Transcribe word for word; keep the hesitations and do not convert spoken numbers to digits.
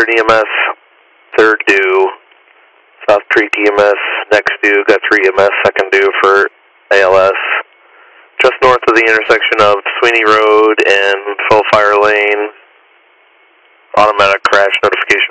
Western E M S, third due. South Creek E M S, next due, got three E M S, second due for A L S. Just north of the intersection of Sweeney Road and Full Fire Lane. Automatic crash notification